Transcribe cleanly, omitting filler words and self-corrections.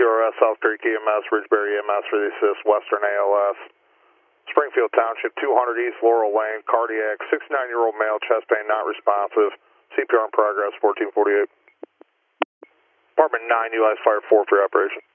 QRS, South Creek EMS, Ridgeberry EMS for the assist, Western ALS. Springfield Township, 200 East Laurel Lane, cardiac, 69-year-old male, chest pain, not responsive. CPR in progress, 1448. Department 9, utilize fire 4 for your operation.